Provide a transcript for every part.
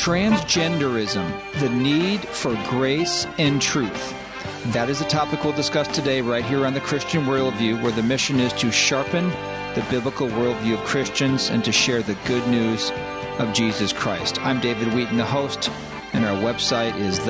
Transgenderism, the need for grace and truth. That is the topic we'll discuss today right here on the Christian Worldview, where the mission is to sharpen the biblical worldview of Christians and to share the good news of Jesus Christ. I'm David Wheaton, the host, and our website is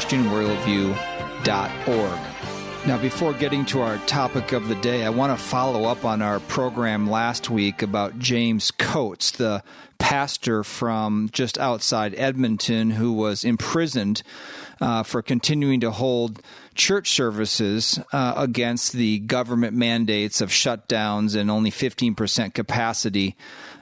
thechristianworldview.org. Now, before getting to our topic of the day, I want to follow up on our program last week about James Coates, the pastor from just outside Edmonton who was imprisoned for continuing to hold church services against the government mandates of shutdowns and only 15% capacity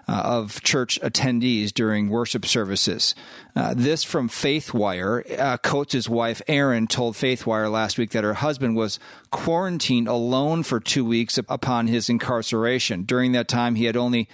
of church attendees during worship services. This from FaithWire. Coates' wife, Erin, told FaithWire last week that her husband was quarantined alone for 2 weeks upon his incarceration. During that time, he had only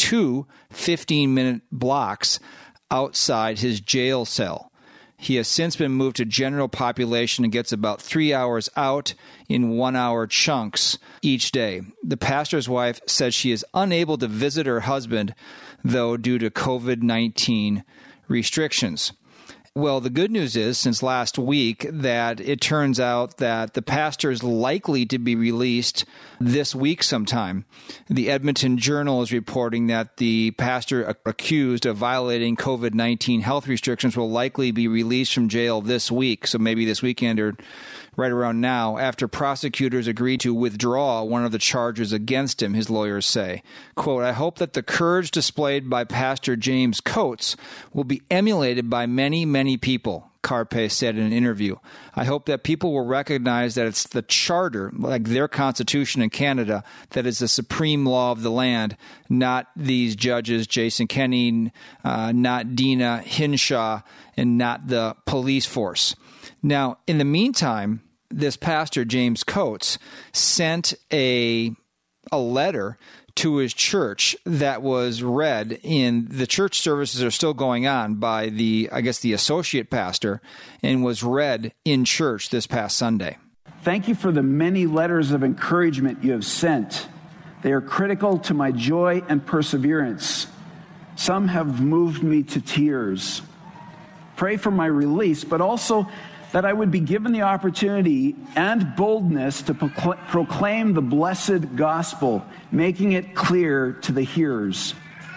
2 15-minute blocks outside his jail cell. He has since been moved to general population and gets about 3 hours out in 1-hour chunks each day. The pastor's wife says she is unable to visit her husband, though, due to COVID-19 restrictions. Well, the good news is, since last week, that it turns out that the pastor is likely to be released this week sometime. The Edmonton Journal is reporting that the pastor accused of violating COVID-19 health restrictions will likely be released from jail this week, so maybe this weekend or right around now, after prosecutors agreed to withdraw one of the charges against him, his lawyers say. Quote, "I hope that the courage displayed by Pastor James Coates will be emulated by many, many people," Carpe said in an interview. "I hope that people will recognize that it's the charter, like their constitution in Canada, that is the supreme law of the land, not these judges, Jason Kenney, not Dina Hinshaw, and not the police force." Now, in the meantime, this pastor, James Coates, sent a letter to his church that was read in the church services are still going on by the associate pastor, and was read in church this past Sunday. "Thank you for the many letters of encouragement you have sent. They are critical to my joy and perseverance. Some have moved me to tears. Pray for my release, but also that I would be given the opportunity and boldness to proclaim the blessed gospel, making it clear to the hearers.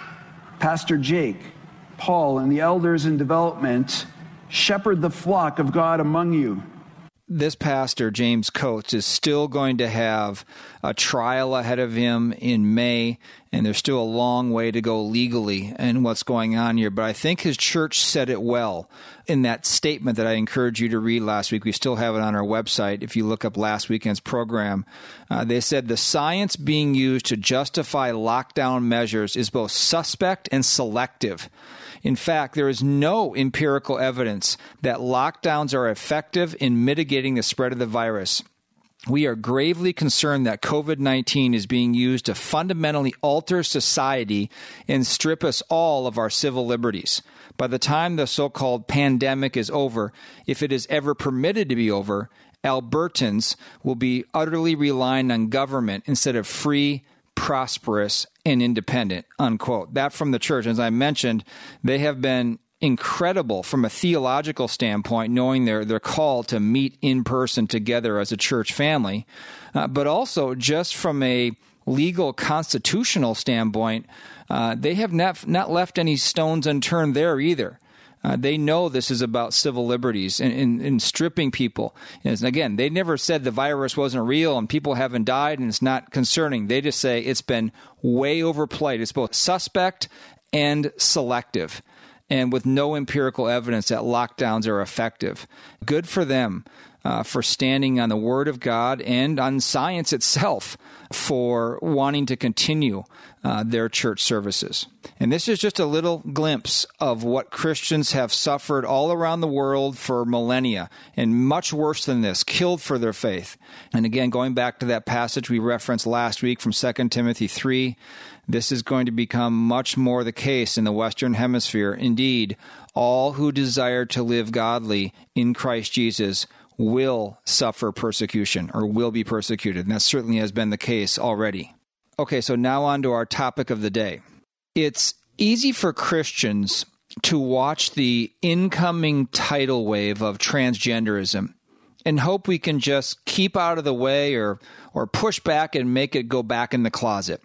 Pastor Jake, Paul, and the elders in development shepherd the flock of God among you." This pastor, James Coates, is still going to have a trial ahead of him in May, and there's still a long way to go legally in what's going on here. But I think his church said it well in that statement that I encouraged you to read last week. We still have it on our website. If you look up last weekend's program, they said the science being used to justify lockdown measures is both suspect and selective. In fact, there is no empirical evidence that lockdowns are effective in mitigating the spread of the virus. We are gravely concerned that COVID-19 is being used to fundamentally alter society and strip us all of our civil liberties. By the time the so-called pandemic is over, if it is ever permitted to be over, Albertans will be utterly relying on government instead of free, prosperous, and independent, unquote. That from the church. As I mentioned, they have been incredible from a theological standpoint, knowing their call to meet in person together as a church family, but also just from a legal constitutional standpoint, they have not left any stones unturned there either. They know this is about civil liberties and stripping people. And again, they never said the virus wasn't real and people haven't died and it's not concerning. They just say it's been way overplayed. It's both suspect and selective, and with no empirical evidence that lockdowns are effective. Good for them for standing on the Word of God and on science itself for wanting to continue their church services. And this is just a little glimpse of what Christians have suffered all around the world for millennia, and much worse than this, killed for their faith. And again, going back to that passage we referenced last week from 2 Timothy 3, this is going to become much more the case in the Western Hemisphere. Indeed, all who desire to live godly in Christ Jesus will suffer persecution or will be persecuted. And that certainly has been the case already. Okay, so now on to our topic of the day. It's easy for Christians to watch the incoming tidal wave of transgenderism and hope we can just keep out of the way or push back and make it go back in the closet?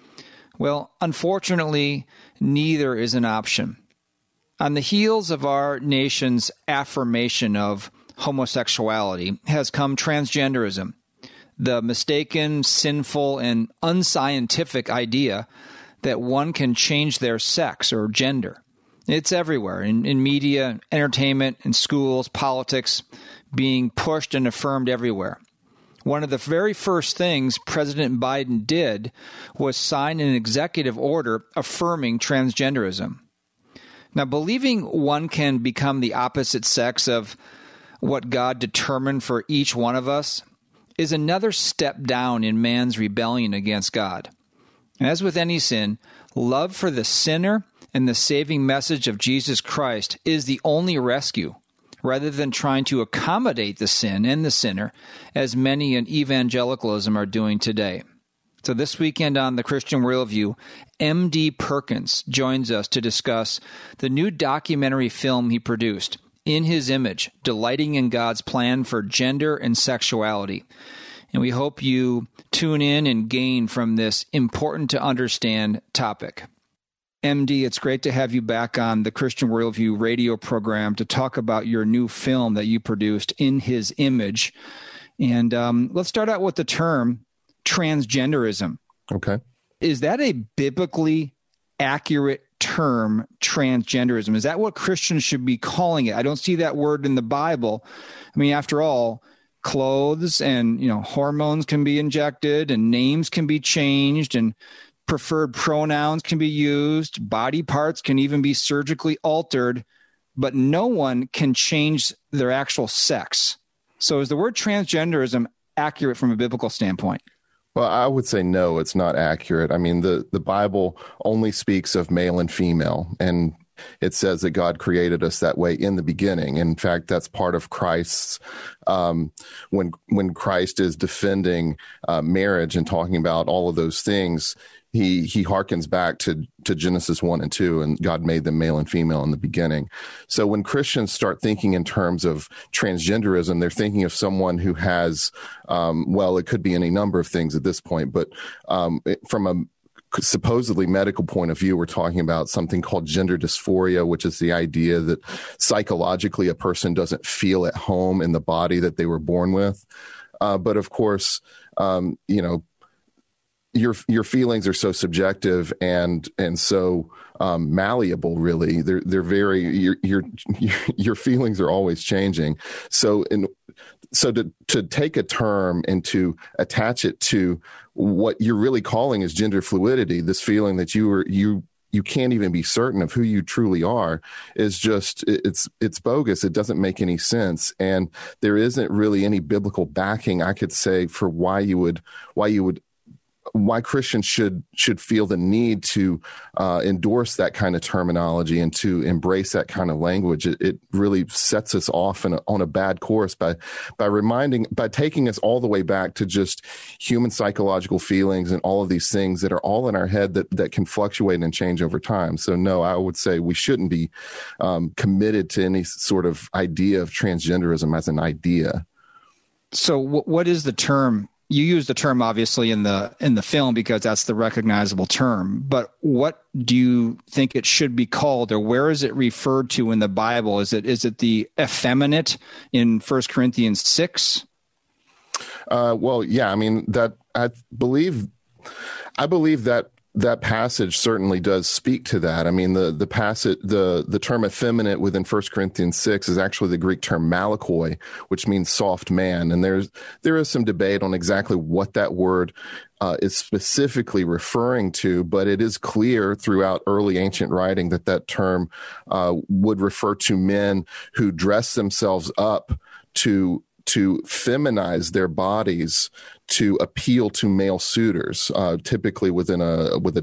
Well, unfortunately, neither is an option. On the heels of our nation's affirmation of homosexuality has come transgenderism, the mistaken, sinful, and unscientific idea that one can change their sex or gender. It's everywhere, in media, entertainment, in schools, politics, being pushed and affirmed everywhere. One of the very first things President Biden did was sign an executive order affirming transgenderism. Now, believing one can become the opposite sex of what God determined for each one of us is another step down in man's rebellion against God. As with any sin, love for the sinner and the saving message of Jesus Christ is the only rescue, rather than trying to accommodate the sin and the sinner, as many in evangelicalism are doing today. So this weekend on The Christian Worldview, M.D. Perkins joins us to discuss the new documentary film he produced, In His Image, Delighting in God's Plan for Gender and Sexuality. And we hope you tune in and gain from this important to understand topic. MD, it's great to have you back on the Christian Worldview radio program to talk about your new film that you produced, In His Image. And let's start out with the term transgenderism. Okay. Is that a biblically accurate term, transgenderism? Is that what Christians should be calling it? I don't see that word in the Bible. I mean, after all, clothes and, hormones can be injected and names can be changed and preferred pronouns can be used. Body parts can even be surgically altered, but no one can change their actual sex. So is the word transgenderism accurate from a biblical standpoint? Well, I would say no, it's not accurate. I mean, the Bible only speaks of male and female, and it says that God created us that way in the beginning. In fact, that's part of Christ's, when Christ is defending marriage and talking about all of those things, he harkens back to Genesis 1 and 2, and God made them male and female in the beginning. So when Christians start thinking in terms of transgenderism, they're thinking of someone who has, it could be any number of things at this point, but from a supposedly medical point of view, we're talking about something called gender dysphoria, which is the idea that psychologically a person doesn't feel at home in the body that they were born with. But of course, your feelings are so subjective and so malleable. Really, they're very your feelings are always changing. So to take a term and to attach it to what you're really calling is gender fluidity, this feeling that you can't even be certain of who you truly are, is just it's bogus. It doesn't make any sense, and there isn't really any biblical backing, I could say, for why Christians should feel the need to endorse that kind of terminology and to embrace that kind of language. It really sets us off on a bad course by taking us all the way back to just human psychological feelings and all of these things that are all in our head that can fluctuate and change over time. So no, I would say we shouldn't be committed to any sort of idea of transgenderism as an idea. So what is the term? You use the term obviously in the film because that's the recognizable term, but what do you think it should be called, or where is it referred to in the Bible? Is it the effeminate in 1 Corinthians 6? Well, yeah, I mean I believe that passage certainly does speak to that. I mean, the passage, the term effeminate within 1 Corinthians 6 is actually the Greek term malakoi, which means soft man. And there is some debate on exactly what that word is specifically referring to, but it is clear throughout early ancient writing that term would refer to men who dress themselves up to feminize their bodies to appeal to male suitors, typically with a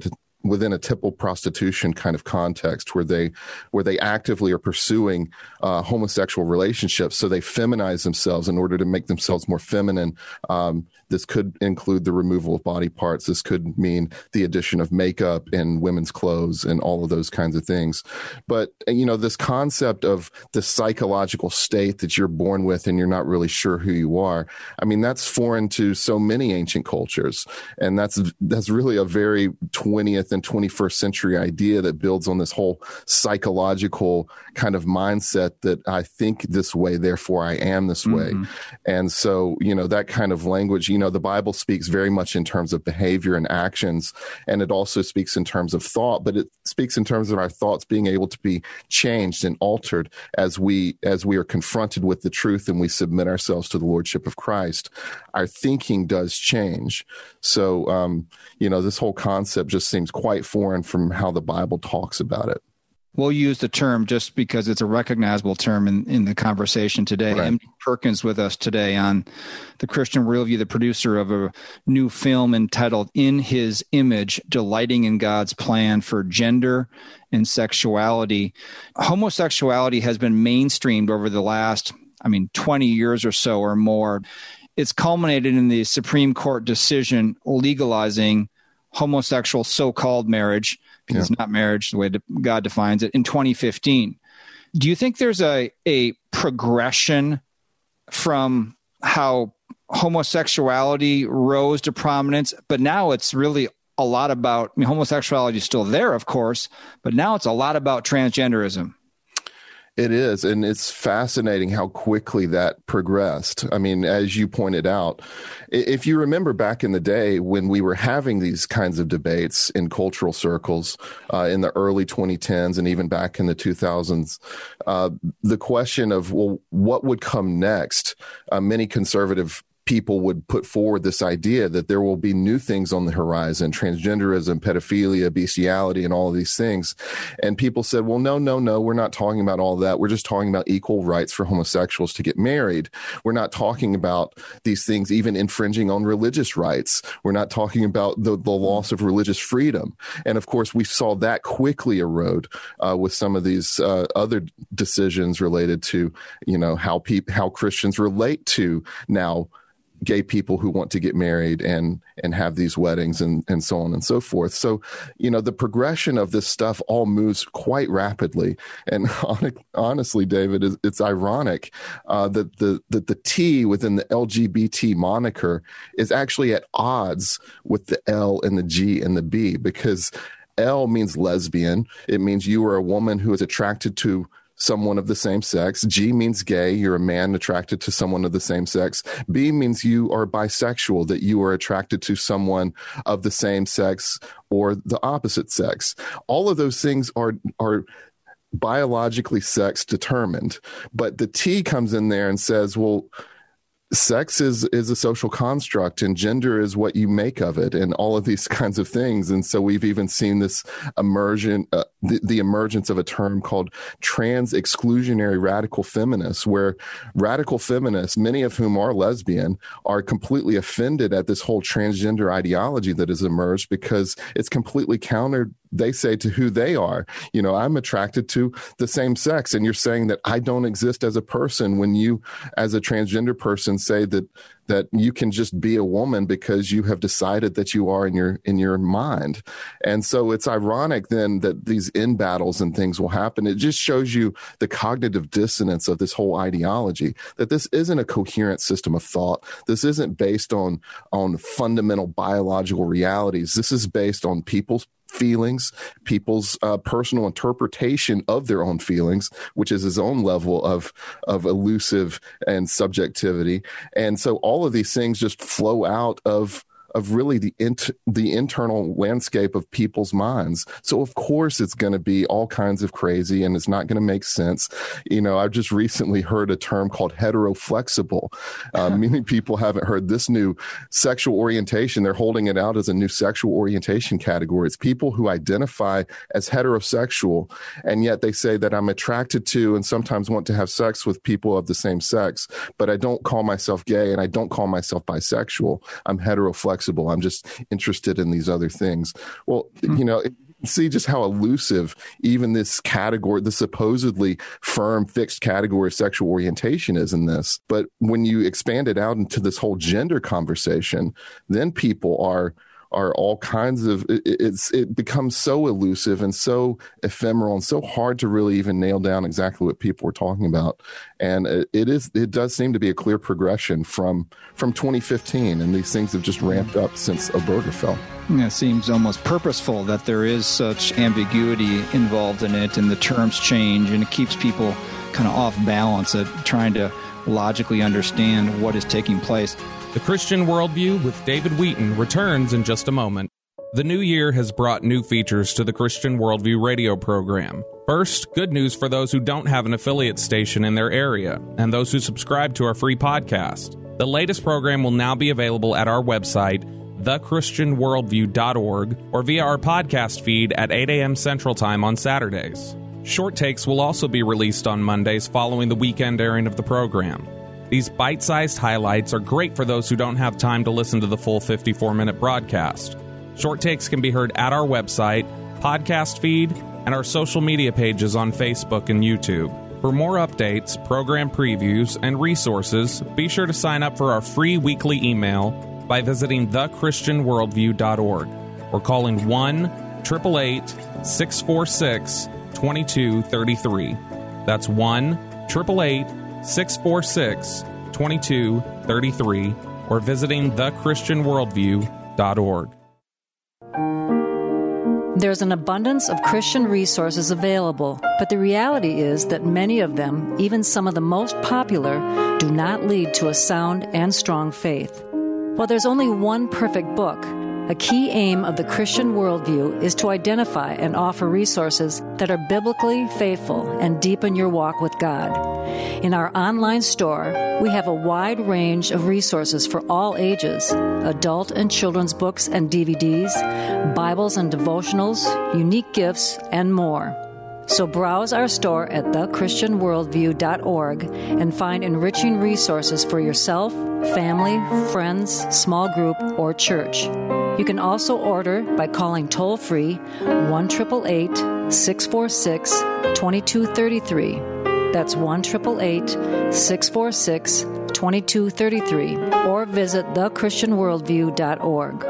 within a typical prostitution kind of context where they actively are pursuing homosexual relationships. So they feminize themselves in order to make themselves more feminine. This could include the removal of body parts. This could mean the addition of makeup and women's clothes and all of those kinds of things. But, this concept of the psychological state that you're born with and you're not really sure who you are, I mean, that's foreign to so many ancient cultures. And that's really a very 20th and 21st century idea that builds on this whole psychological kind of mindset that I think this way, therefore I am this way. And so, that kind of language, the Bible speaks very much in terms of behavior and actions, and it also speaks in terms of thought, but it speaks in terms of our thoughts being able to be changed and altered as we are confronted with the truth and we submit ourselves to the lordship of Christ. Our thinking does change. So, this whole concept just seems quite foreign from how the Bible talks about it. We'll use the term just because it's a recognizable term in the conversation today. Right. M.D. Perkins with us today on the Christian Worldview, the producer of a new film entitled In His Image, Delighting in God's Plan for Gender and Sexuality. Homosexuality has been mainstreamed over the last, 20 years or so or more. It's culminated in the Supreme Court decision legalizing homosexual so-called marriage, because it's not marriage the way God defines it, in 2015. Do you think there's a progression from how homosexuality rose to prominence, but now it's really a lot about, homosexuality is still there, of course, but now it's a lot about transgenderism? It is, and it's fascinating how quickly that progressed. I mean, as you pointed out, if you remember back in the day when we were having these kinds of debates in cultural circles in the early 2010s and even back in the 2000s, the question of, well, what would come next? Many conservative people would put forward this idea that there will be new things on the horizon, transgenderism, pedophilia, bestiality, and all of these things. And people said, well, no, we're not talking about all of that. We're just talking about equal rights for homosexuals to get married. We're not talking about these things even infringing on religious rights. We're not talking about the loss of religious freedom. And of course, we saw that quickly erode with some of these other decisions related to, how Christians relate to now gay people who want to get married and have these weddings and so on and so forth. So, the progression of this stuff all moves quite rapidly. And honestly, David, it's ironic that the T within the LGBT moniker is actually at odds with the L and the G and the B, because L means lesbian. It means you are a woman who is attracted to someone of the same sex. G means gay. You're a man attracted to someone of the same sex. B means you are bisexual, that you are attracted to someone of the same sex or the opposite sex. All of those things are biologically sex determined. But the T comes in there and says, well, sex is a social construct and gender is what you make of it and all of these kinds of things. And so we've even seen this immersion, the emergence of a term called trans exclusionary radical feminists, where radical feminists, many of whom are lesbian, are completely offended at this whole transgender ideology that has emerged because it's completely counter, they say, to who they are. I'm attracted to the same sex, and you're saying that I don't exist as a person when you, as a transgender person, say that you can just be a woman because you have decided that you are in your mind. And so it's ironic then that these in battles and things will happen. It just shows you the cognitive dissonance of this whole ideology, that this isn't a coherent system of thought. This isn't based on fundamental biological realities. This is based on people's feelings, people's personal interpretation of their own feelings, which is his own level of elusive and subjectivity. And so all of these things just flow out of really the internal landscape of people's minds. So of course it's going to be all kinds of crazy and it's not going to make sense. I've just recently heard a term called heteroflexible. Many people haven't heard this new sexual orientation. They're holding it out as a new sexual orientation category. It's people who identify as heterosexual, and yet they say that I'm attracted to and sometimes want to have sex with people of the same sex, but I don't call myself gay and I don't call myself bisexual. I'm heteroflexible. flexible. I'm just interested in these other things. Well, see just how elusive even this category, the supposedly firm, fixed category of sexual orientation is in this. But when you expand it out into this whole gender conversation, then people are all kinds of, it becomes so elusive and so ephemeral and so hard to really even nail down exactly what people are talking about. And it does seem to be a clear progression from 2015, and these things have just ramped up since Obergefell. It seems almost purposeful that there is such ambiguity involved in it, and the terms change, and it keeps people kind of off balance at trying to logically understand what is taking place. The Christian Worldview with David Wheaton returns in just a moment. The new year has brought new features to the Christian Worldview radio program. First, good news for those who don't have an affiliate station in their area and those who subscribe to our free podcast. The latest program will now be available at our website, thechristianworldview.org, or via our podcast feed at 8 a.m. Central Time on Saturdays. Short takes will also be released on Mondays following the weekend airing of the program. These bite-sized highlights are great for those who don't have time to listen to the full 54-minute broadcast. Short takes can be heard at our website, podcast feed, and our social media pages on Facebook and YouTube. For more updates, program previews, and resources, be sure to sign up for our free weekly email by visiting thechristianworldview.org or calling 1-888-646-2233. That's 1-888-646-2233, or visiting thechristianworldview.org. There's an abundance of Christian resources available, but the reality is that many of them, even some of the most popular, do not lead to a sound and strong faith. While there's only one perfect book, a key aim of the Christian worldview is to identify and offer resources that are biblically faithful and deepen your walk with God. In our online store, we have a wide range of resources for all ages: adult and children's books and DVDs, Bibles and devotionals, unique gifts, and more. So browse our store at thechristianworldview.org and find enriching resources for yourself, family, friends, small group, or church. You can also order by calling toll-free 1-888-646-2233. That's 1-888-646-2233. Or visit thechristianworldview.org.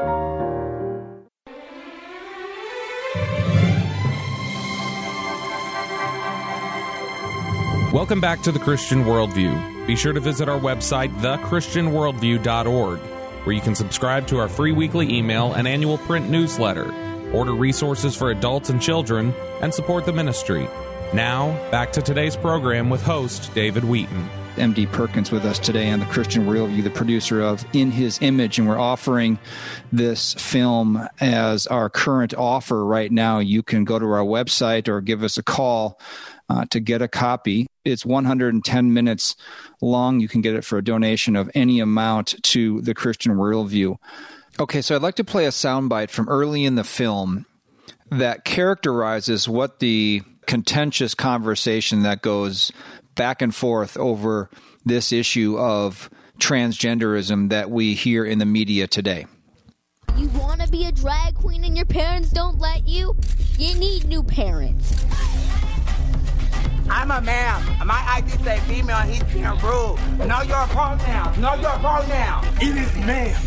Welcome back to the Christian Worldview. Be sure to visit our website, thechristianworldview.org, where you can subscribe to our free weekly email and annual print newsletter, order resources for adults and children, and support the ministry. Now, back to today's program with host David Wheaton. M.D. Perkins with us today on the Christian Worldview, the producer of In His Image, and we're offering this film as our current offer right now. You can go to our website or give us a call to get a copy. It's 110 minutes long. You can get it for a donation of any amount to the Christian Worldview. Okay, so I'd like to play a soundbite from early in the film that characterizes what the contentious conversation that goes back and forth over this issue of transgenderism that we hear in the media today. You want to be a drag queen and your parents don't let you? You need new parents. I'm a man. My ID say female. He's being rude. Know your pronouns. Know your pronouns. It is ma'am.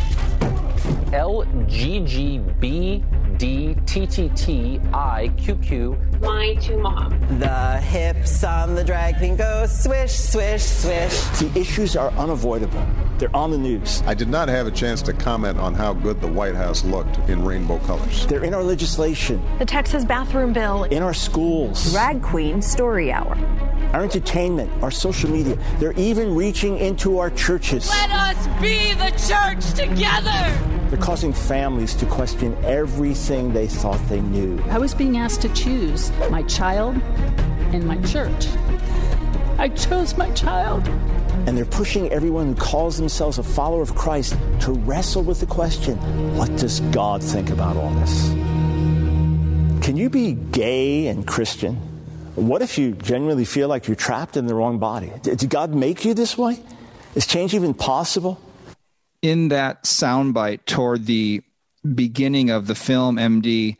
LGGBDTTTIQQ. My to mom. The hips on the drag queen go swish, swish, swish. The issues are unavoidable. They're on the news. I did not have a chance to comment on how good the White House looked in rainbow colors. They're in our legislation. The Texas bathroom bill. In our schools. Drag Queen Story Hour. Our entertainment, our social media. They're even reaching into our churches. Let us be the church together. They're causing families to question everything they thought they knew. I was being asked to choose my child and my church. I chose my child. And they're pushing everyone who calls themselves a follower of Christ to wrestle with the question, what does God think about all this? Can you be gay and Christian? What if you genuinely feel like you're trapped in the wrong body? Did God make you this way? Is change even possible? in that soundbite toward the beginning of the film, MD,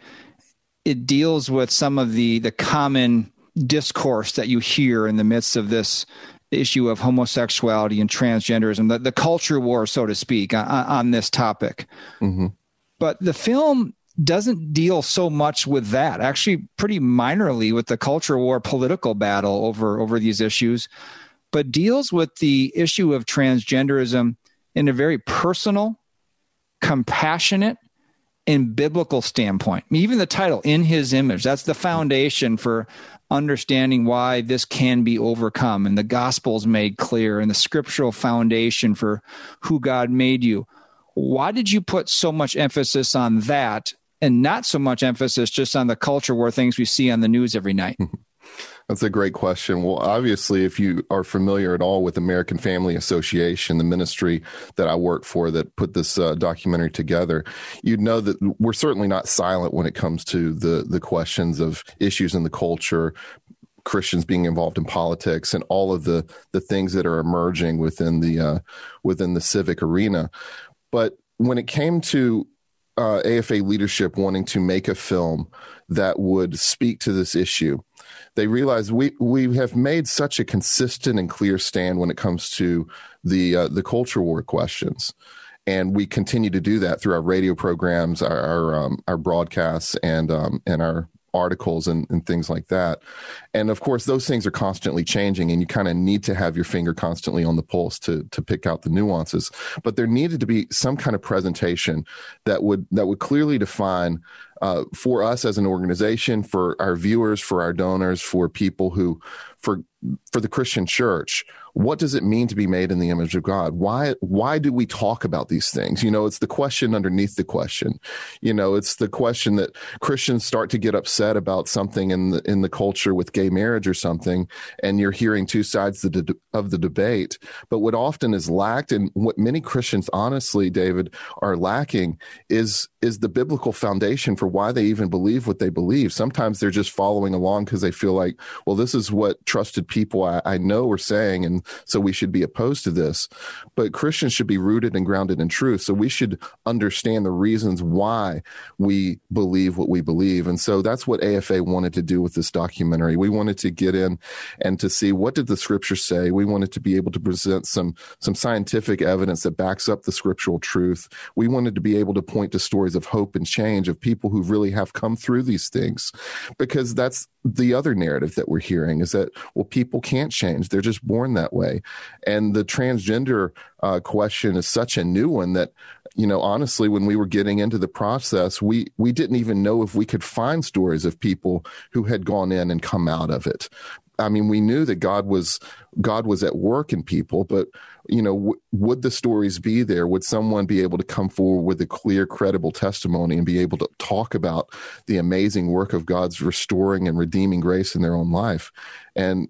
it deals with some of the common discourse that you hear in the midst of this issue of homosexuality and transgenderism, the culture war, so to speak, on this topic. Mm-hmm. But the film doesn't deal so much with that, actually pretty minorly with the culture war political battle over these issues, but deals with the issue of transgenderism in a very personal, compassionate, and biblical standpoint. I mean, even the title, In His Image, that's the foundation for understanding why this can be overcome, and the gospel's made clear, and the scriptural foundation for who God made you. Why did you put so much emphasis on that and not so much emphasis just on the culture war things we see on the news every night? That's a great question. Well, obviously, if you are familiar at all with American Family Association, the ministry that I work for that put this documentary together, you'd know that we're certainly not silent when it comes to the questions of issues in the culture, Christians being involved in politics, and all of the things that are emerging within the civic arena. But when it came to AFA leadership wanting to make a film that would speak to this issue, they realized we have made such a consistent and clear stand when it comes to the culture war questions, and we continue to do that through our radio programs, our broadcasts, and our articles and things like that. And of course, those things are constantly changing, and you kind of need to have your finger constantly on the pulse to pick out the nuances. But there needed to be some kind of presentation that would clearly define for us as an organization, for our viewers, for our donors, for people who, for the Christian church, what does it mean to be made in the image of God? Why do we talk about these things? It's the question underneath the question. It's the question that Christians start to get upset about something in the culture with gay marriage or something, and you're hearing two sides of the debate. But what often is lacked, and what many Christians, honestly, David, are lacking, is the biblical foundation for why they even believe what they believe. Sometimes they're just following along because they feel like, well, this is what trusted people I know are saying, and so we should be opposed to this. But Christians should be rooted and grounded in truth. So we should understand the reasons why we believe what we believe. And so that's what AFA wanted to do with this documentary. We wanted to get in and to see, what did the scripture say? We wanted to be able to present some scientific evidence that backs up the scriptural truth. We wanted to be able to point to stories of hope and change of people who really have come through these things, because that's the other narrative that we're hearing, is that, well, people can't change. They're just born that way. And the transgender question is such a new one that, honestly, when we were getting into the process, we didn't even know if we could find stories of people who had gone in and come out of it. I mean, we knew that God was at work in people, but, would the stories be there? Would someone be able to come forward with a clear, credible testimony and be able to talk about the amazing work of God's restoring and redeeming grace in their own life? And,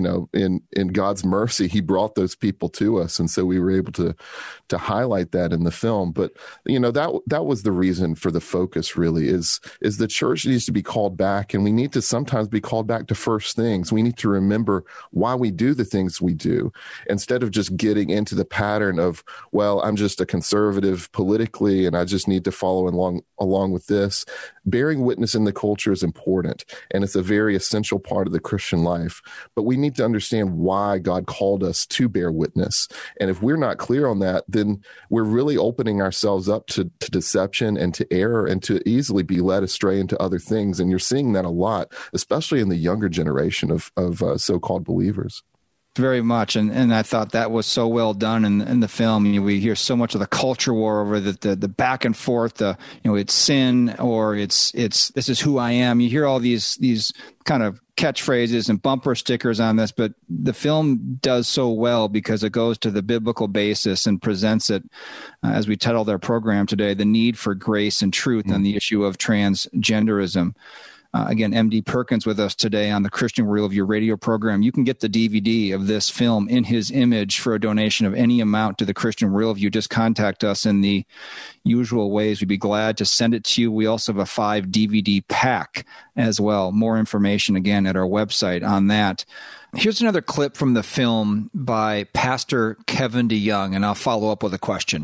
in God's mercy, he brought those people to us. And so we were able to highlight that in the film. But, that was the reason for the focus, really, is the church needs to be called back, and we need to sometimes be called back to first things. We need to remember why we do the things we do, instead of just getting into the pattern of, well, I'm just a conservative politically, and I just need to follow along with this. Bearing witness in the culture is important, and it's a very essential part of the Christian life. But we need to understand why God called us to bear witness. And if we're not clear on that, then we're really opening ourselves up to deception and to error, and to easily be led astray into other things. And you're seeing that a lot, especially in the younger generation of so-called believers. Very much, and I thought that was so well done in the film. We hear so much of the culture war over the back and forth. It's sin, or it's this is who I am. You hear all these kind of catchphrases and bumper stickers on this, but the film does so well because it goes to the biblical basis and presents it, as we titled our program today, the need for grace and truth on the issue of transgenderism. Again, MD Perkins with us today on the Christian Worldview radio program. You can get the DVD of this film, In His Image, for a donation of any amount to the Christian Worldview. Just contact us in the usual ways. We'd be glad to send it to you. We also have a 5 DVD pack as well. More information, again, at our website on that. Here's another clip from the film by Pastor Kevin DeYoung, and I'll follow up with a question.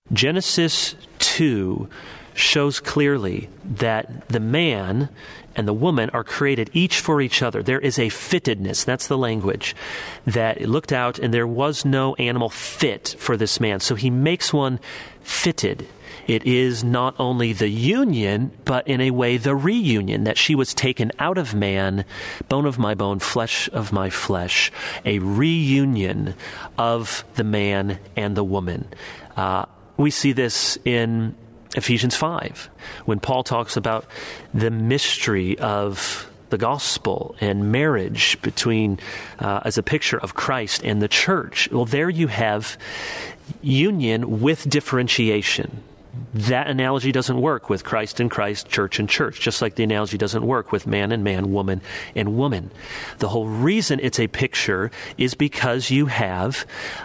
Genesis 2 shows clearly that the man and the woman are created each for each other. There is a fittedness, that's the language, that it looked out and there was no animal fit for this man. So he makes one fitted. It is not only the union, but in a way the reunion, that she was taken out of man, bone of my bone, flesh of my flesh, a reunion of the man and the woman. We see this in Ephesians 5, when Paul talks about the mystery of the gospel and marriage between, as a picture of Christ and the church. Well, there you have union with differentiation. That analogy doesn't work with Christ and Christ, church and church, just like the analogy doesn't work with man and man, woman and woman. The whole reason it's a picture is because you have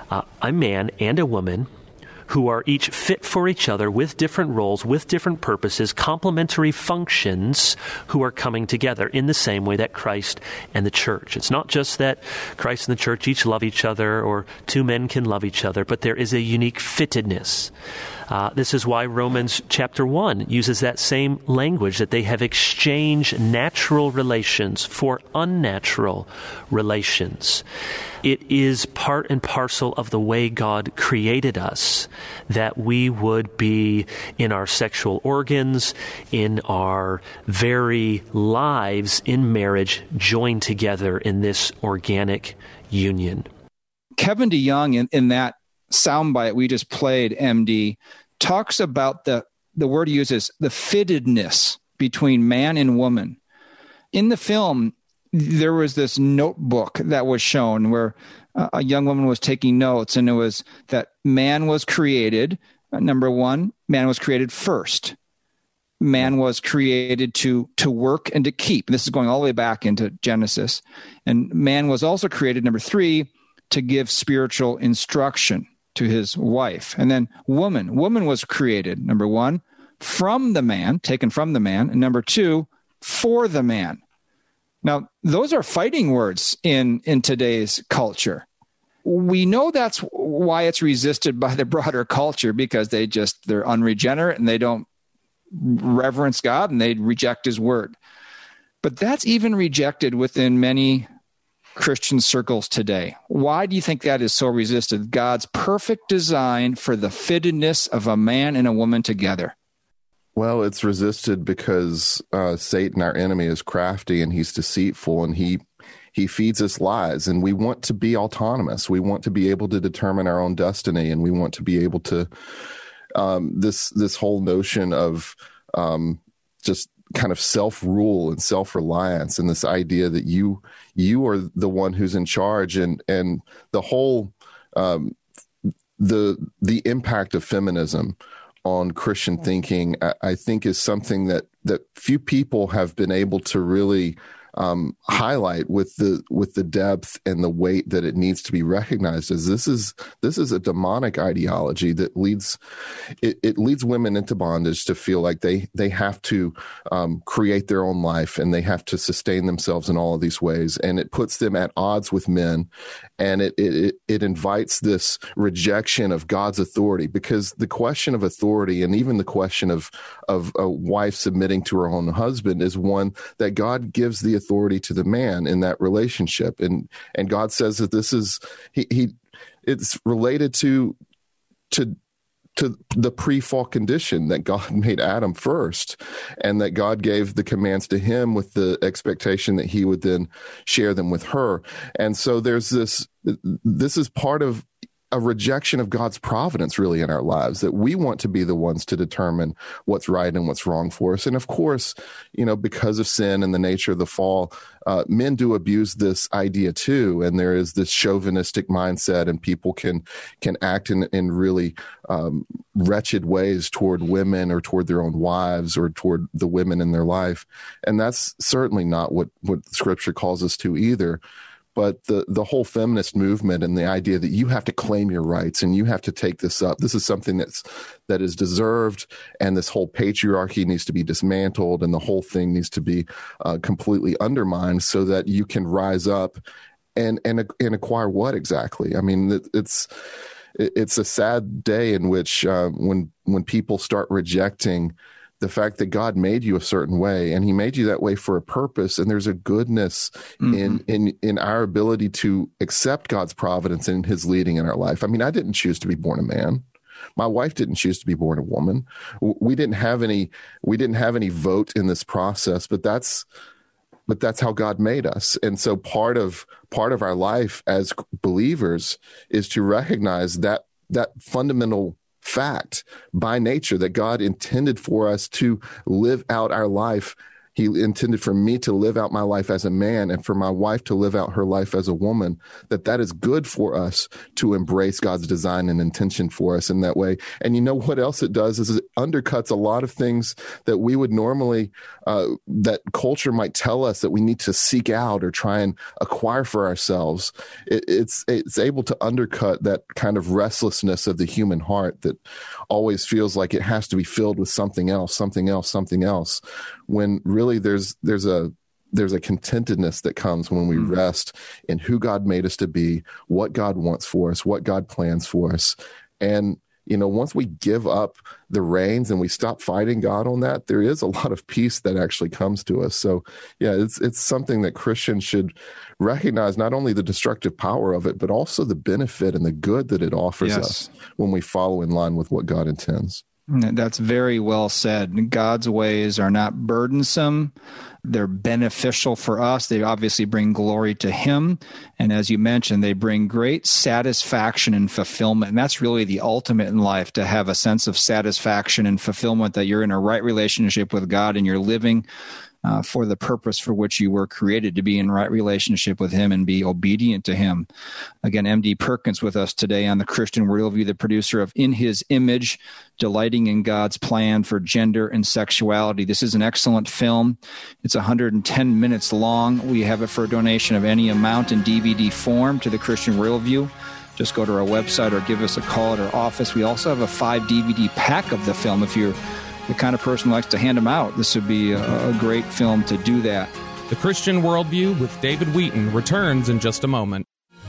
a man and a woman who are each fit for each other with different roles, with different purposes, complementary functions, who are coming together in the same way that Christ and the church. It's not just that Christ and the church each love each other or two men can love each other, but there is a unique fittedness. This is why Romans chapter 1 uses that same language, that they have exchanged natural relations for unnatural relations. It is part and parcel of the way God created us, that we would be in our sexual organs, in our very lives in marriage, joined together in this organic union. Kevin DeYoung, in that soundbite we just played, MD, talks about the word he uses, the fittedness between man and woman. In the film, there was this notebook that was shown where a young woman was taking notes, and it was that man was created, number one, man was created first. Man was created to work and to keep. And this is going all the way back into Genesis. And man was also created, number 3, to give spiritual instruction to his wife. And then woman was created, number 1, from the man, taken from the man, and number 2, for the man. Now, those are fighting words in today's culture. We know that's why it's resisted by the broader culture, because they're unregenerate and they don't reverence God and they reject his word. But that's even rejected within many Christian circles today. Why do you think that is so resisted? God's perfect design for the fittedness of a man and a woman together. Well, it's resisted because Satan, our enemy, is crafty and he's deceitful, and he feeds us lies, and we want to be autonomous. We want to be able to determine our own destiny, and we want to be able to this whole notion of just kind of self-rule and self-reliance, and this idea that you are the one who's in charge, and the whole the impact of feminism on Christian thinking, I think, is something that few people have been able to really highlight with the depth and the weight that it needs to be recognized as this is a demonic ideology that leads women into bondage to feel like they have to create their own life, and they have to sustain themselves in all of these ways, and it puts them at odds with men, and it invites this rejection of God's authority, because the question of authority and even the question of a wife submitting to her own husband is one that God gives the authority to the man in that relationship, and God says that this is it's related to the pre-fall condition, that God made Adam first, and that God gave the commands to him with the expectation that he would then share them with her. And so there's this is part of a rejection of God's providence really in our lives, that we want to be the ones to determine what's right and what's wrong for us. And of course, because of sin and the nature of the fall, men do abuse this idea too. And there is this chauvinistic mindset, and people can act in really wretched ways toward women or toward their own wives or toward the women in their life. And that's certainly not what Scripture calls us to either. But the whole feminist movement and the idea that you have to claim your rights and you have to take this up, this is something that is deserved, and this whole patriarchy needs to be dismantled, and the whole thing needs to be completely undermined so that you can rise up and acquire what exactly? I mean, it's a sad day in which when people start rejecting the fact that God made you a certain way, and he made you that way for a purpose. And there's a goodness in our ability to accept God's providence and his leading in our life. I mean, I didn't choose to be born a man. My wife didn't choose to be born a woman. We didn't have any vote in this process, but that's how God made us. And so part of our life as believers is to recognize that fundamental fact by nature that God intended for us to live out our life. He intended for me to live out my life as a man and for my wife to live out her life as a woman, that is good for us to embrace God's design and intention for us in that way. And you know what else it does is it undercuts a lot of things that we would normally, that culture might tell us that we need to seek out or try and acquire for ourselves. It's able to undercut that kind of restlessness of the human heart that always feels like it has to be filled with something else, when really there's a contentedness that comes when we rest in who God made us to be, what God wants for us, what God plans for us. And, you know, once we give up the reins and we stop fighting God on that, there is a lot of peace that actually comes to us. So, yeah, it's something that Christians should recognize, not only the destructive power of it, but also the benefit and the good that it offers us when we follow in line with what God intends. That's very well said. God's ways are not burdensome. They're beneficial for us. They obviously bring glory to him. And as you mentioned, they bring great satisfaction and fulfillment. And that's really the ultimate in life, to have a sense of satisfaction and fulfillment that you're in a right relationship with God and you're living for the purpose for which you were created, to be in right relationship with him and be obedient to him. Again, M.D. Perkins with us today on the Christian Worldview, the producer of In His Image, Delighting in God's Plan for Gender and Sexuality. This is an excellent film. It's 110 minutes long. We have it for a donation of any amount in DVD form to the Christian Worldview. Just go to our website or give us a call at our office. We also have a 5 DVD pack of the film if you're the kind of person who likes to hand them out. This would be a great film to do that. The Christian Worldview with David Wheaton returns in just a moment.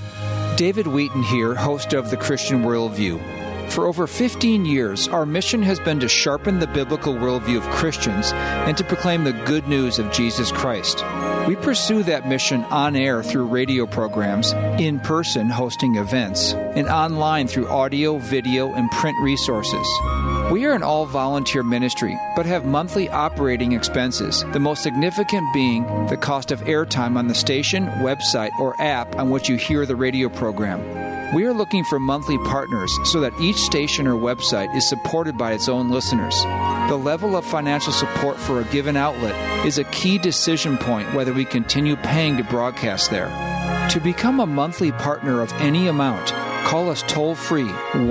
David Wheaton here, host of the Christian Worldview. For over 15 years, our mission has been to sharpen the biblical worldview of Christians and to proclaim the good news of Jesus Christ. We pursue that mission on air through radio programs, in person hosting events, and online through audio, video, and print resources. We are an all-volunteer ministry, but have monthly operating expenses, the most significant being the cost of airtime on the station, website, or app on which you hear the radio program. We are looking for monthly partners so that each station or website is supported by its own listeners. The level of financial support for a given outlet is a key decision point whether we continue paying to broadcast there. To become a monthly partner of any amount, call us toll-free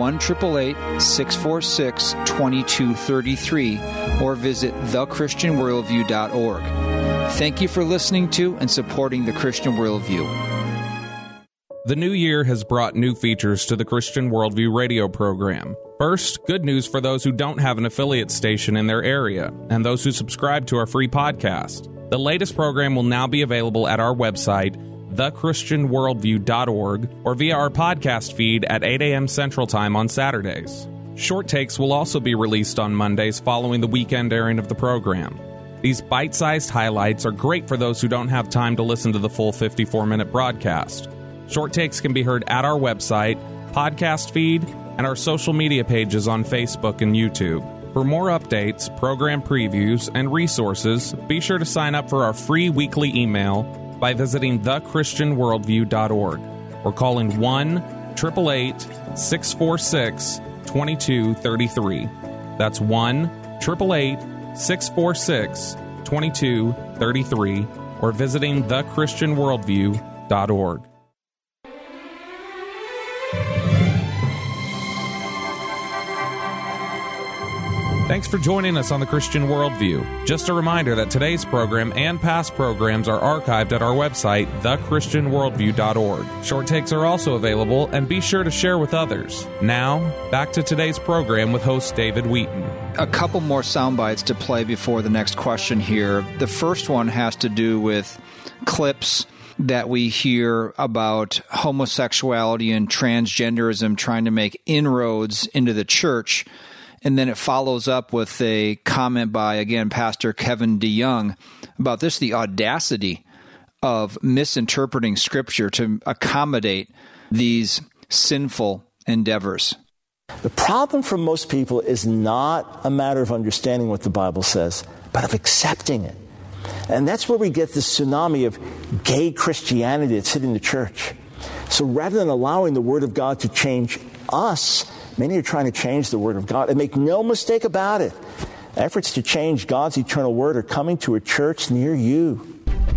1-888-646-2233 or visit thechristianworldview.org. Thank you for listening to and supporting the Christian Worldview. The new year has brought new features to the Christian Worldview radio program. First, good news for those who don't have an affiliate station in their area and those who subscribe to our free podcast. The latest program will now be available at our website, thechristianworldview.org, or via our podcast feed at 8 a.m. Central Time on Saturdays. Short takes will also be released on Mondays following the weekend airing of the program. These bite-sized highlights are great for those who don't have time to listen to the full 54-minute broadcast. Short takes can be heard at our website, podcast feed, and our social media pages on Facebook and YouTube. For more updates, program previews, and resources, be sure to sign up for our free weekly email by visiting thechristianworldview.org or calling 1-888-646-2233. That's 1-888-646-2233 or visiting thechristianworldview.org. Thanks for joining us on the Christian Worldview. Just a reminder that today's program and past programs are archived at our website, thechristianworldview.org. Short takes are also available, and be sure to share with others. Now, back to today's program with host David Wheaton. A couple more sound bites to play before the next question here. The first one has to do with clips that we hear about homosexuality and transgenderism trying to make inroads into the church. And then it follows up with a comment by, again, Pastor Kevin DeYoung about this, the audacity of misinterpreting Scripture to accommodate these sinful endeavors. The problem for most people is not a matter of understanding what the Bible says, but of accepting it. And that's where we get this tsunami of gay Christianity that's hitting the church. So rather than allowing the Word of God to change us, many are trying to change the Word of God. And make no mistake about it, efforts to change God's eternal Word are coming to a church near you.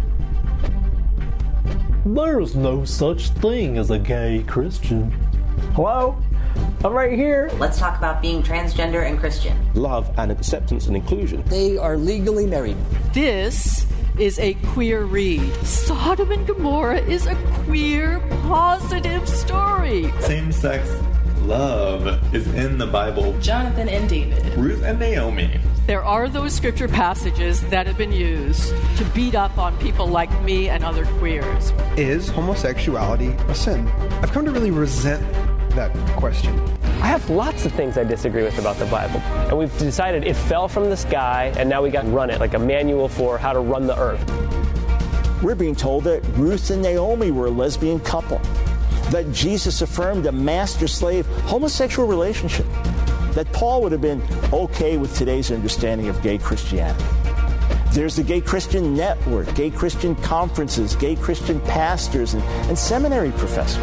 There's no such thing as a gay Christian. Hello? I'm right here. Let's talk about being transgender and Christian. Love and acceptance and inclusion. They are legally married. This is a queer read. Sodom and Gomorrah is a queer, positive story. Same-sex love is in the Bible. Jonathan and David. Ruth and Naomi. There are those scripture passages that have been used to beat up on people like me and other queers. Is homosexuality a sin? I've come to really resent that question. I have lots of things I disagree with about the Bible. And we've decided it fell from the sky, and now we got to run it, like a manual for how to run the earth. We're being told that Ruth and Naomi were a lesbian couple, that Jesus affirmed a master-slave homosexual relationship, that Paul would have been okay with today's understanding of gay Christianity. There's the Gay Christian Network, gay Christian conferences, gay Christian pastors, and seminary professors.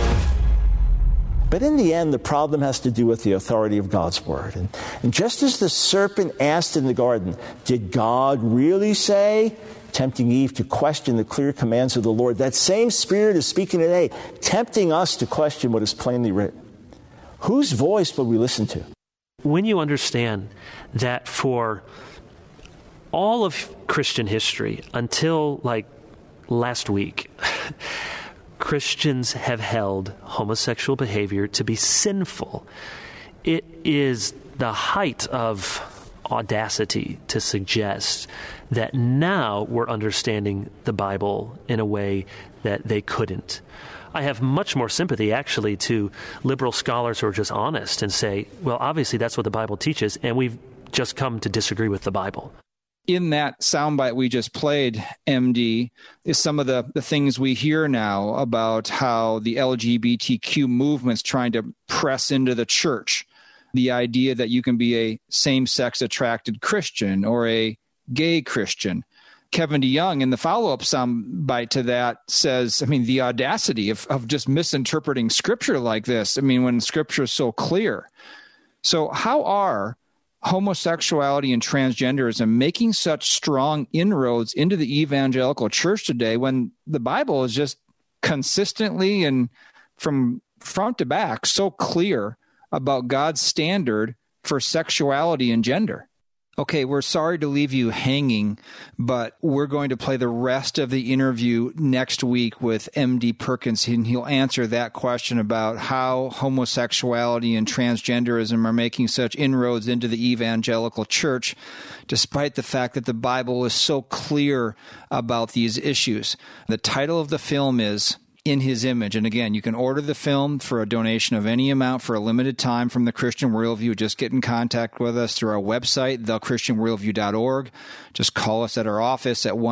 But in the end, the problem has to do with the authority of God's Word. And just as the serpent asked in the garden, did God really say, tempting Eve to question the clear commands of the Lord, that same Spirit is speaking today, tempting us to question what is plainly written. Whose voice will we listen to? When you understand that for all of Christian history, until like last week, Christians have held homosexual behavior to be sinful. It is the height of audacity to suggest that now we're understanding the Bible in a way that they couldn't. I have much more sympathy, actually, to liberal scholars who are just honest and say, well, obviously that's what the Bible teaches, and we've just come to disagree with the Bible. In that soundbite we just played, MD, is some of the things we hear now about how the LGBTQ movement's trying to press into the church. The idea that you can be a same-sex attracted Christian or a gay Christian. Kevin DeYoung, in the follow-up soundbite to that, says, the audacity of just misinterpreting Scripture like this. When Scripture is so clear. So how are homosexuality and transgenderism making such strong inroads into the evangelical church today when the Bible is just consistently and from front to back so clear about God's standard for sexuality and gender? Okay, we're sorry to leave you hanging, but we're going to play the rest of the interview next week with MD Perkins, and he'll answer that question about how homosexuality and transgenderism are making such inroads into the evangelical church, despite the fact that the Bible is so clear about these issues. The title of the film is In His Image. And again, you can order the film for a donation of any amount for a limited time from the Christian Worldview. Just get in contact with us through our website, thechristianworldview.org. Just call us at our office at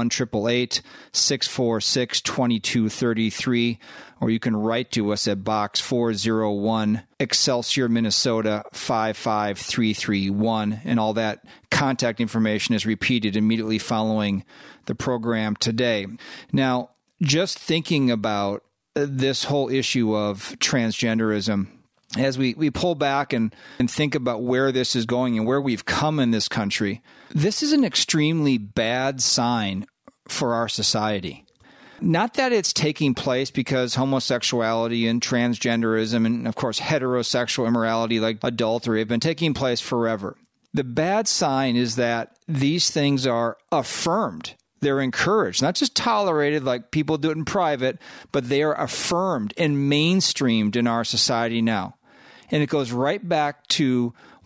1-888-646-2233, or you can write to us at Box 401, Excelsior, Minnesota 55331. And all that contact information is repeated immediately following the program today. Now, just thinking about this whole issue of transgenderism, as we pull back and think about where this is going and where we've come in this country, this is an extremely bad sign for our society. Not that it's taking place because homosexuality and transgenderism and, of course, heterosexual immorality like adultery have been taking place forever. The bad sign is that these things are affirmed. They're encouraged, not just tolerated like people do it in private, but they are affirmed and mainstreamed in our society now. And it goes right back to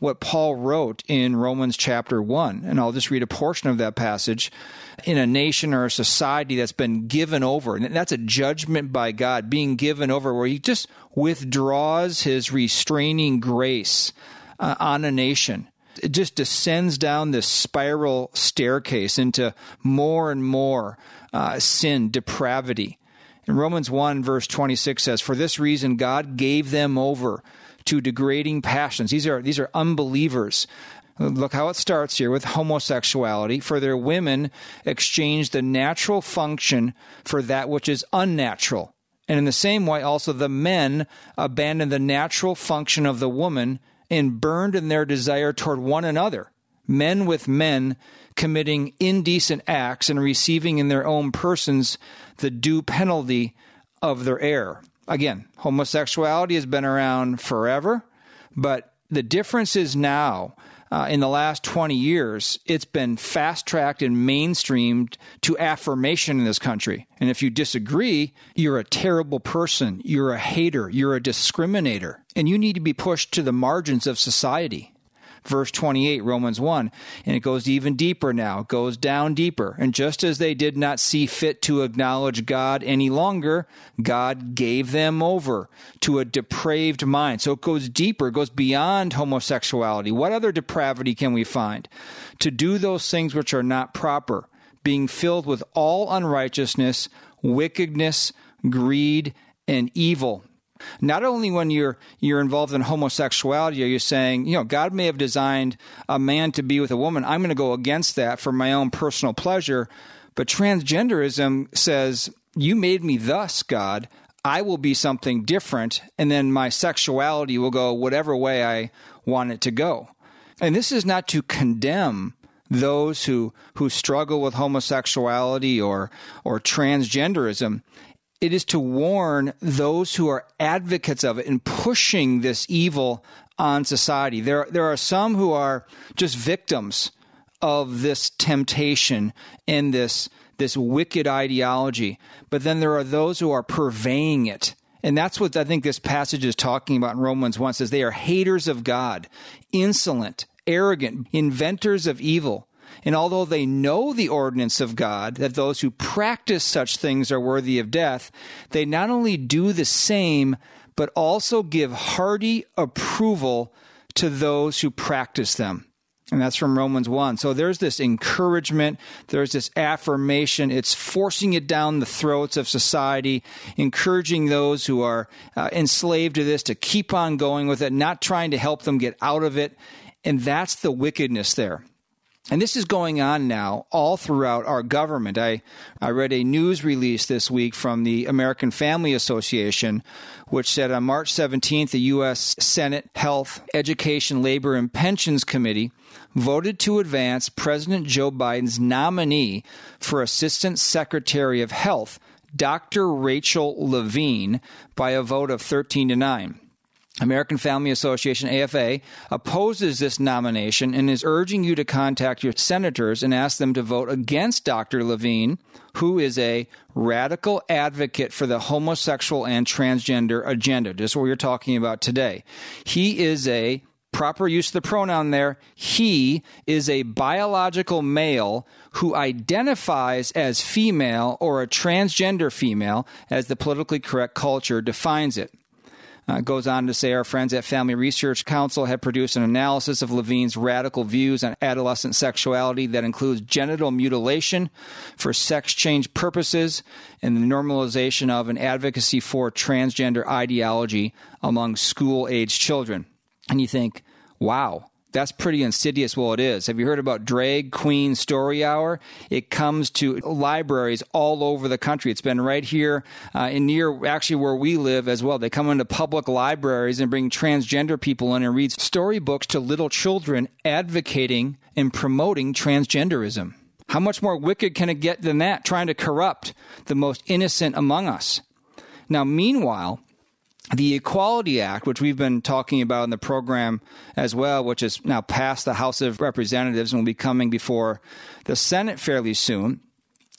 what Paul wrote in Romans chapter 1. And I'll just read a portion of that passage. In a nation or a society that's been given over, and that's a judgment by God, being given over, where he just withdraws his restraining grace on a nation. It just descends down this spiral staircase into more and more sin, depravity. And Romans 1 verse 26 says, "For this reason God gave them over to degrading passions." These are unbelievers. Look how it starts here with homosexuality. "For their women exchanged the natural function for that which is unnatural. And in the same way also the men abandoned the natural function of the woman and burned in their desire toward one another, men with men committing indecent acts and receiving in their own persons the due penalty of their error." Again, homosexuality has been around forever, but the difference is now, in the last 20 years, it's been fast-tracked and mainstreamed to affirmation in this country. And if you disagree, you're a terrible person, you're a hater, you're a discriminator, and you need to be pushed to the margins of society. Verse 28, Romans 1, and it goes even deeper now. It goes down deeper. "And just as they did not see fit to acknowledge God any longer, God gave them over to a depraved mind." So it goes deeper, it goes beyond homosexuality. What other depravity can we find? "To do those things which are not proper, being filled with all unrighteousness, wickedness, greed, and evil." Not only when you're involved in homosexuality are you saying, God may have designed a man to be with a woman. I'm going to go against that for my own personal pleasure. But transgenderism says, you made me thus, God. I will be something different, and then my sexuality will go whatever way I want it to go. And this is not to condemn those who struggle with homosexuality or transgenderism. It is to warn those who are advocates of it and pushing this evil on society. There are some who are just victims of this temptation and this wicked ideology. But then there are those who are purveying it. And that's what I think this passage is talking about in Romans 1. It says they are haters of God, insolent, arrogant, inventors of evil. And although they know the ordinance of God, that those who practice such things are worthy of death, they not only do the same, but also give hearty approval to those who practice them. And that's from Romans 1. So there's this encouragement, there's this affirmation. It's forcing it down the throats of society, encouraging those who are enslaved to this to keep on going with it, not trying to help them get out of it. And that's the wickedness there. And this is going on now all throughout our government. I read a news release this week from the American Family Association, which said on March 17th, the U.S. Senate Health, Education, Labor, and Pensions Committee voted to advance President Joe Biden's nominee for Assistant Secretary of Health, Dr. Rachel Levine, by a vote of 13-9. American Family Association, AFA, opposes this nomination and is urging you to contact your senators and ask them to vote against Dr. Levine, who is a radical advocate for the homosexual and transgender agenda, just what we're talking about today. He is a, proper use of the pronoun there, he is a biological male who identifies as female or a transgender female, as the politically correct culture defines it. Goes on to say our friends at Family Research Council have produced an analysis of Levine's radical views on adolescent sexuality that includes genital mutilation for sex change purposes and the normalization of and advocacy for transgender ideology among school-age children. And you think, wow, that's pretty insidious. Well, it is. Have you heard about Drag Queen Story Hour? It comes to libraries all over the country. It's been right here in near actually where we live as well. They come into public libraries and bring transgender people in and read storybooks to little children advocating and promoting transgenderism. How much more wicked can it get than that, trying to corrupt the most innocent among us? Now, meanwhile, the Equality Act, which we've been talking about in the program as well, which is now passed the House of Representatives and will be coming before the Senate fairly soon,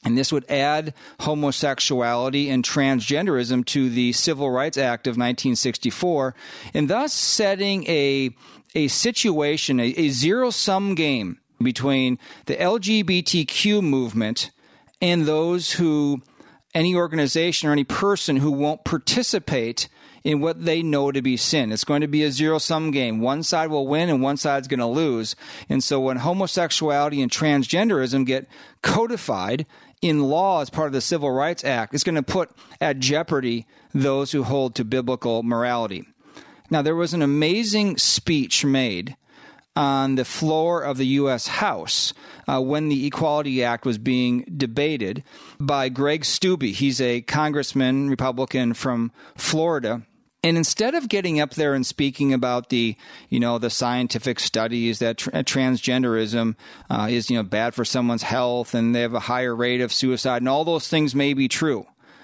And this would add homosexuality and transgenderism to the Civil Rights Act of 1964, and thus setting a situation, a zero-sum game between the LGBTQ movement and those who, any organization or any person who won't participate in what they know to be sin. It's going to be a zero-sum game. One side will win and one side's going to lose. And so when homosexuality and transgenderism get codified in law as part of the Civil Rights Act, it's going to put at jeopardy those who hold to biblical morality. Now, there was an amazing speech made on the floor of the U.S. House when the Equality Act was being debated by Greg Steube. He's a congressman, Republican from Florida. And instead of getting up there and speaking about the scientific studies that transgenderism is, bad for someone's health and they have a higher rate of suicide and all those things may be true,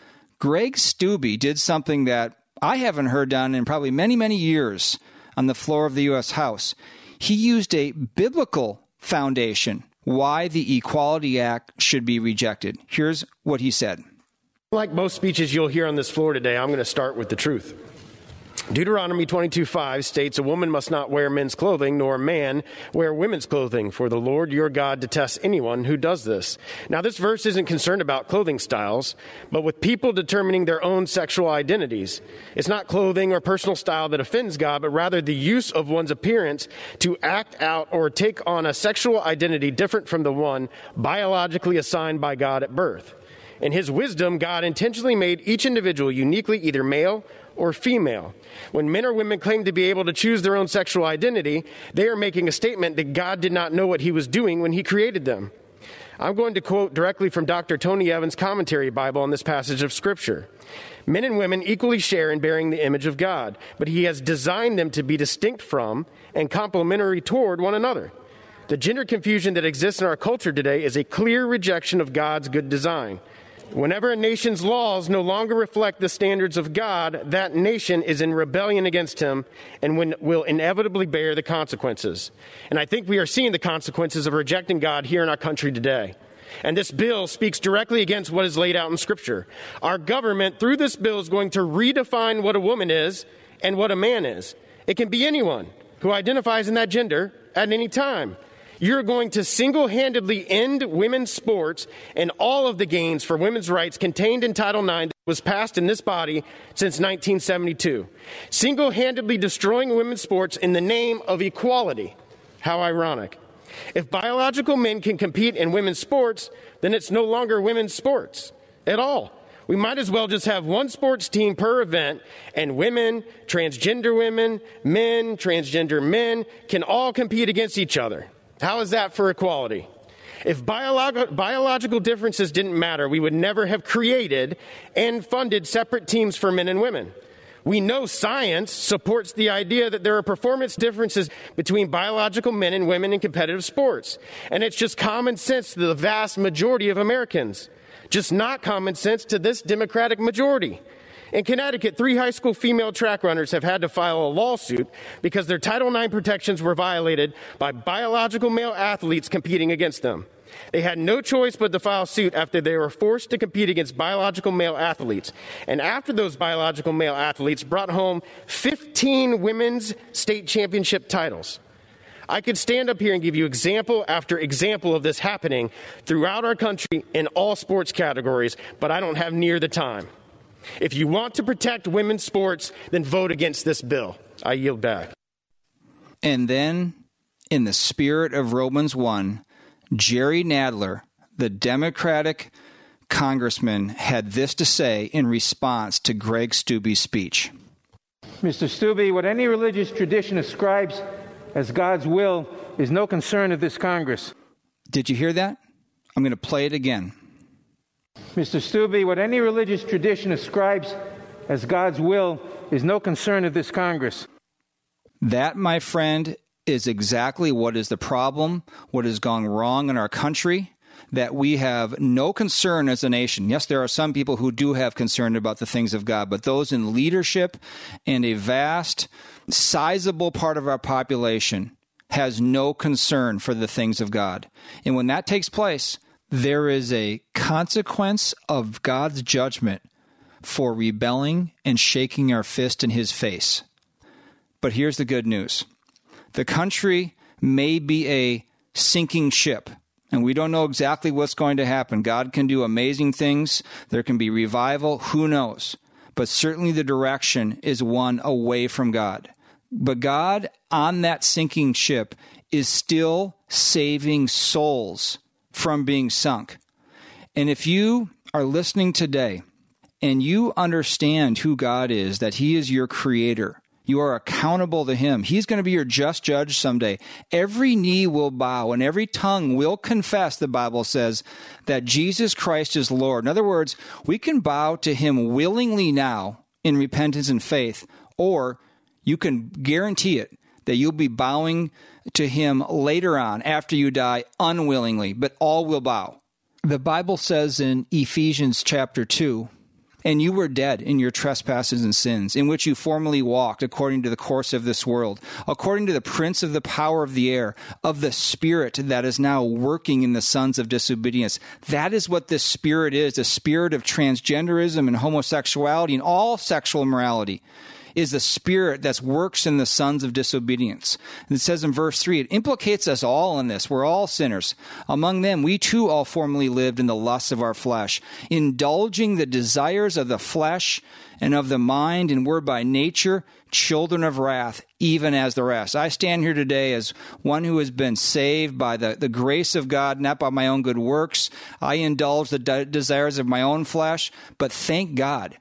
Greg Steube did something that I haven't heard done in probably many, many years on the floor of the U.S. House. He used a biblical foundation why the Equality Act should be rejected. Here's what he said. Like most speeches you'll hear on this floor today, I'm going to start with the truth. Deuteronomy 22:5 states, "A woman must not wear men's clothing, nor a man wear women's clothing, for the Lord your God detests anyone who does this." Now, this verse isn't concerned about clothing styles, but with people determining their own sexual identities. It's not clothing or personal style that offends God, but rather the use of one's appearance to act out or take on a sexual identity different from the one biologically assigned by God at birth. In his wisdom, God intentionally made each individual uniquely either male or female. When men or women claim to be able to choose their own sexual identity, they are making a statement that God did not know what he was doing when he created them. I'm going to quote directly from Dr. Tony Evans' commentary Bible on this passage of Scripture. Men and women equally share in bearing the image of God, but he has designed them to be distinct from and complementary toward one another. The gender confusion that exists in our culture today is a clear rejection of God's good design. Whenever a nation's laws no longer reflect the standards of God, that nation is in rebellion against him and will inevitably bear the consequences. And I think we are seeing the consequences of rejecting God here in our country today. And this bill speaks directly against what is laid out in Scripture. Our government, through this bill, is going to redefine what a woman is and what a man is. It can be anyone who identifies in that gender at any time. You're going to single-handedly end women's sports and all of the gains for women's rights contained in Title IX that was passed in this body since 1972. Single-handedly destroying women's sports in the name of equality. How ironic. If biological men can compete in women's sports, then it's no longer women's sports at all. We might as well just have one sports team per event, and women, transgender women, men, transgender men can all compete against each other. How is that for equality? If biological differences didn't matter, we would never have created and funded separate teams for men and women. We know science supports the idea that there are performance differences between biological men and women in competitive sports. And it's just common sense to the vast majority of Americans. Just not common sense to this Democratic majority. In Connecticut, 3 high school female track runners have had to file a lawsuit because their Title IX protections were violated by biological male athletes competing against them. They had no choice but to file suit after they were forced to compete against biological male athletes. And after those biological male athletes brought home 15 women's state championship titles. I could stand up here and give you example after example of this happening throughout our country in all sports categories, but I don't have near the time. If you want to protect women's sports, then vote against this bill. I yield back. And then, in the spirit of Romans 1, Jerry Nadler, the Democratic congressman, had this to say in response to Greg Steube's speech. Mr. Steube, what any religious tradition ascribes as God's will is no concern of this Congress. Did you hear that? I'm going to play it again. Mr. Steube, what any religious tradition ascribes as God's will is no concern of this Congress. That, my friend, is exactly what is the problem, what has gone wrong in our country, that we have no concern as a nation. Yes, there are some people who do have concern about the things of God, but those in leadership and a vast, sizable part of our population has no concern for the things of God. And when that takes place, there is a consequence of God's judgment for rebelling and shaking our fist in his face. But here's the good news. The country may be a sinking ship, and we don't know exactly what's going to happen. God can do amazing things. There can be revival. Who knows? But certainly the direction is one away from God. But God on that sinking ship is still saving souls from being sunk. And if you are listening today and you understand who God is, that he is your creator, you are accountable to him. He's going to be your just judge someday. Every knee will bow and every tongue will confess, the Bible says, that Jesus Christ is Lord. In other words, we can bow to him willingly now in repentance and faith, or you can guarantee it that you'll be bowing to him later on after you die unwillingly, but all will bow. The Bible says in Ephesians chapter 2, "And you were dead in your trespasses and sins, in which you formerly walked according to the course of this world, according to the prince of the power of the air, of the spirit that is now working in the sons of disobedience." That is what this spirit is, the spirit of transgenderism and homosexuality and all sexual immorality. Is the spirit that works in the sons of disobedience. And it says in verse 3, it implicates us all in this. We're all sinners. Among them, we too all formerly lived in the lusts of our flesh, indulging the desires of the flesh and of the mind, and were by nature children of wrath, even as the rest. I stand here today as one who has been saved by the grace of God, not by my own good works. I indulge the desires of my own flesh, but thank God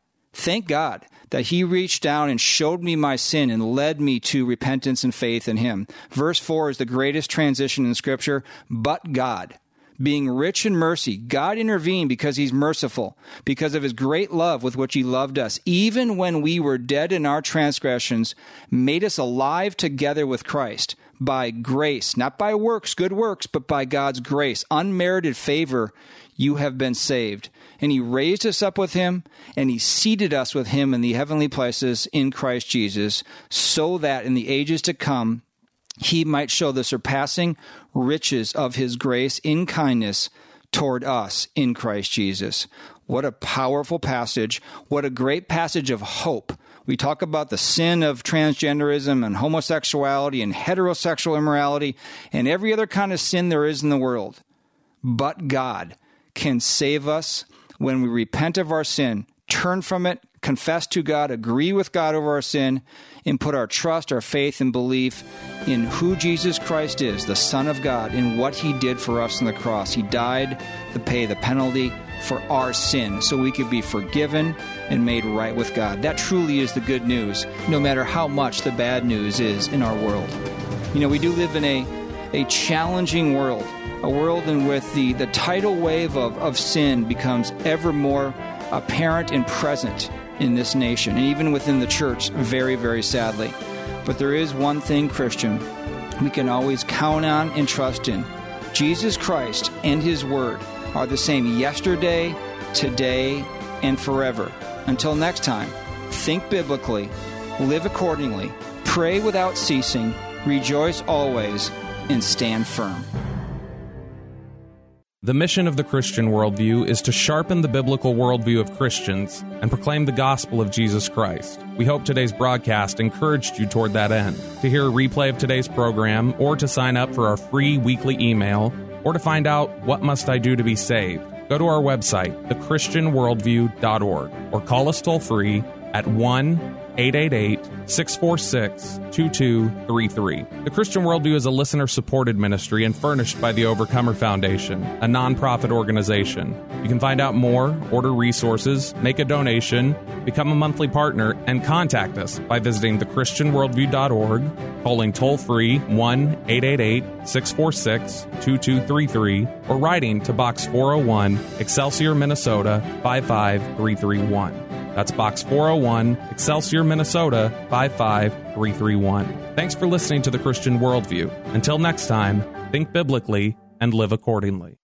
that he reached down and showed me my sin and led me to repentance and faith in him. Verse 4 is the greatest transition in Scripture. But God, being rich in mercy, God intervened because he's merciful, because of his great love with which he loved us, even when we were dead in our transgressions, made us alive together with Christ. By grace, not by works, good works, but by God's grace, unmerited favor, you have been saved. And he raised us up with him, and he seated us with him in the heavenly places in Christ Jesus, so that in the ages to come he might show the surpassing riches of his grace in kindness toward us in Christ Jesus. What a powerful passage. What a great passage of hope. We talk about the sin of transgenderism and homosexuality and heterosexual immorality and every other kind of sin there is in the world. But God can save us when we repent of our sin, turn from it, confess to God, agree with God over our sin, and put our trust, our faith, and belief in who Jesus Christ is, the Son of God, and what he did for us on the cross. He died to pay the penalty for our sin so we could be forgiven and made right with God. That truly is the good news, no matter how much the bad news is in our world. You know, we do live in a challenging world, a world in which the tidal wave of sin becomes ever more apparent and present in this nation, and even within the church, very, very sadly. But there is one thing, Christian, we can always count on and trust in. Jesus Christ and his word are the same yesterday, today, and forever. Until next time, think biblically, live accordingly, pray without ceasing, rejoice always, and stand firm. The mission of the Christian Worldview is to sharpen the biblical worldview of Christians and proclaim the gospel of Jesus Christ. We hope today's broadcast encouraged you toward that end. To hear a replay of today's program, or to sign up for our free weekly email, or to find out what must I do to be saved, go to our website, thechristianworldview.org, or call us toll-free at 1-888-646-2233. The Christian Worldview is a listener-supported ministry and furnished by the Overcomer Foundation, a non-profit organization. You can find out more, order resources, make a donation, become a monthly partner, and contact us by visiting thechristianworldview.org, calling toll-free 1-888-646-2233, or writing to Box 401, Excelsior, Minnesota 55331. That's Box 401, Excelsior, Minnesota 55331. Thanks for listening to The Christian Worldview. Until next time, think biblically and live accordingly.